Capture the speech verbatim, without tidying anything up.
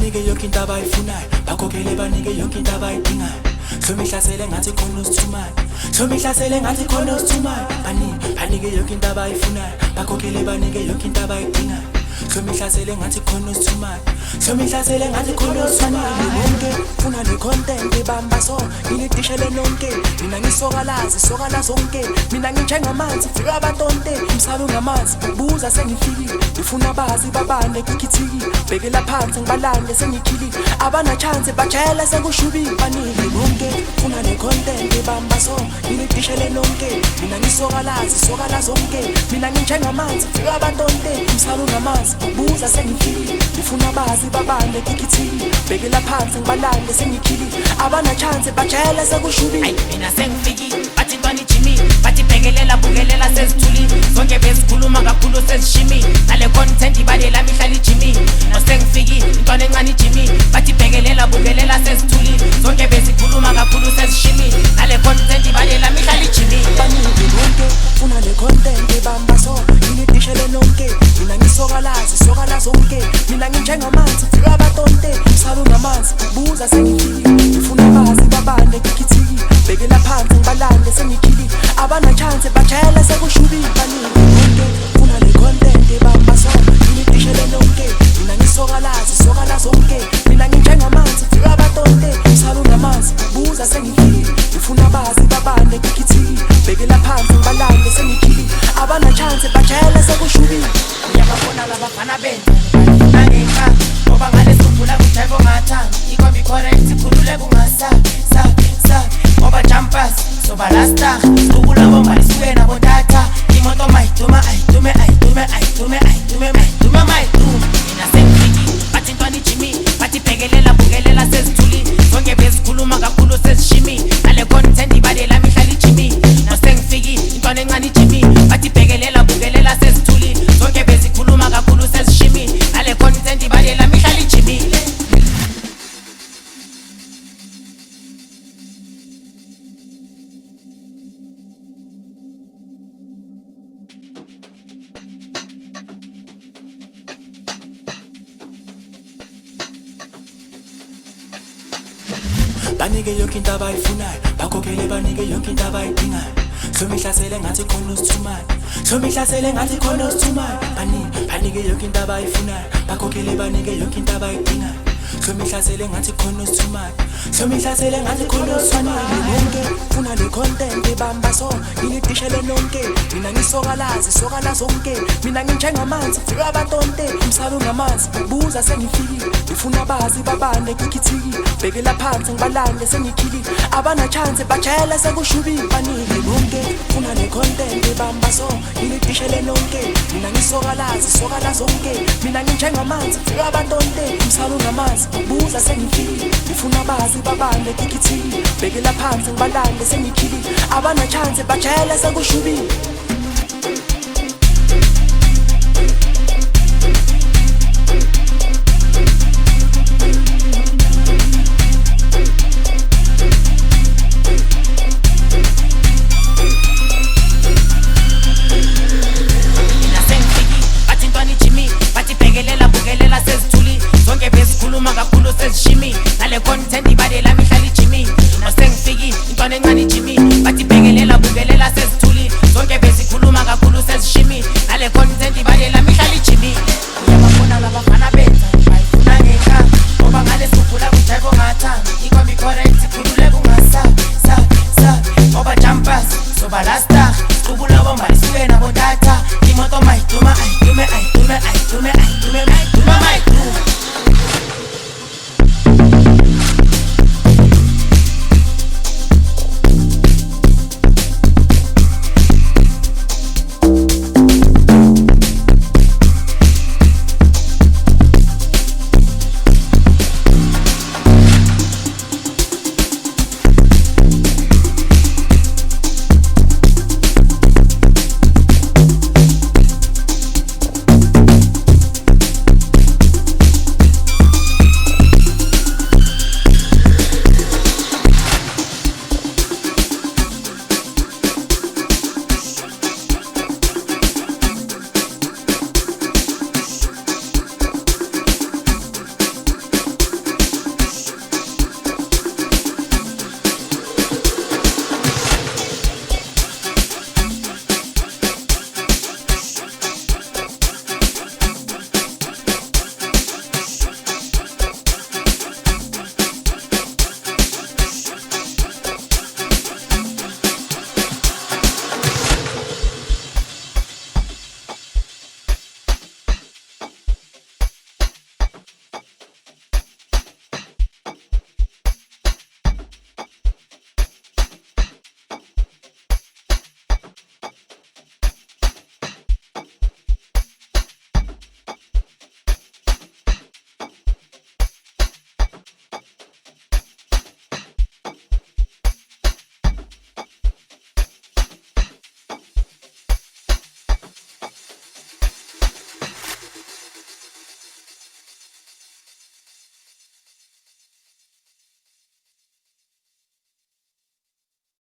banike yonke into abayifunayo, bakhokhele banike yonke into abayidingayo. Somihlasele ngathi khona usithumayo, somihlasele ngathi khona usithumayo. Banike banike yonke into abayifunayo, bakhokhele banike yonke into abayidingayo. Somihlasele ngathi khona usithumayo, somihlasele ngathi khona usithumayo. Bonke funa le content ebamba so, ngilidishele nonke. Mina ngisokalazi, sokala zonke. Mina nginjengamanzi, fika abatonte. Umsabe ungamanzi, buza sengifikile. Ngifuna bazi babane kikithiki. Bhekela phansi ngibalande sengikhili. Abana chance bajayela sekushubile. Banike bonke funa le content ebamba so, ngilidishele nonke. Mina ngisokalazi, sokala zonke. Mina nginjengamanzi, fika abatonte. Umsabe ungamanzi, buza sengifikile. Ngifuna bazi babane kikithiki. Bhekela phansi ngibalande sengikhili. Abana chance bajayela sekushubile. Ay mina sengifikile bathi ntwana ijimi, bathi bhekelela bukelela sezithuli. Zonke bezikhuluma kakhulu sezishimi, nale content ibalela mihlala ijimi. No sengifikile intwana encane ijimi, bathi bhekelela bukelela sezithuli. Zonke bezikhuluma kakhulu sezishimi, nale content ibalela mihlala ijimi. Banike bonke funa le content ebamba so, ngilidishele nonke. Mina ngisokalazi, sokala zonke. Mina nginjengamanzi, fika abatonte. Umsabe ungamanzi, buza sengifikile. Ngifuna bazi babane kikithiki. Bhekela phansi ngibalande sengikhili. Abana chance bajayela sekushubile. Banike bonke funa le content ebamba so, ngilidishele nonke. Mina ngisokalazi, sokala zonke. Mina nginjengamanzi, fika abatonte. Umsabe ungamanzi, buza sengifikile. Ngifuna bazi babane kikithiki. Bhekela phansi ngibalande sengikhili. Abana chance bajayela sekushubile. Uyababona labafana benza nangenxa, ngoba ngale sikhumbula kujive ongathanda. Ikombi correct khulule kungasa sa sa, ngoba jumpers soba lasta. Sikhumbula bomba lisuke nabo tata. Imoto mayiduma ayidume ayidume ayidume ayidume ayidume mayidume. Mina sengifikile bathi ntwana ijimi, bathi bhekelela bukelela sezithuli. Zonke bezikhuluma kakhulu sezishimi, nale content ibalela mihlala ijimi. No sengifikile intwana encane ijimi, bathi bhekelela bukelela sezithuli. Zonke bezikhuluma kakhulu sezishimi, nale content ibalela mihlala ijimi. Banike yonke into abayifunayo, bakhokhele banike yonke into abayidingayo. Somihlasele ngathi khona usithumayo, somihlasele ngathi khona usithumayo. Banike banike yonke into abayifunayo, bakhokhele banike yonke into abayidingayo. Somihlasele ngathi khona usithumayo, somihlasele ngathi khona usithumayo. Bonke funa le content ebamba so, ngilidishele nonke. Mina ngisokalazi, sokala zonke. Mina nginjengamanzi, fika abatonte. Umsabe ungamanzi, buza sengifikile. Ngifuna bazi babane kikithiki. Bhekela phansi ngibalande sengikhili. Abana chance bajayela sekushubile. Banike bonke funa le content ebamba so, ngilidishele nonke. Mina ngisokalazi, sokala zonke. Mina nginjengamanzi, fika abatonte. Umsabe ungamanzi, buza sengifikile. Ngifuna bazi babane kikithiki. Bhekela phansi ngibalande sengikhili. Abana chance bajayela sekushubile.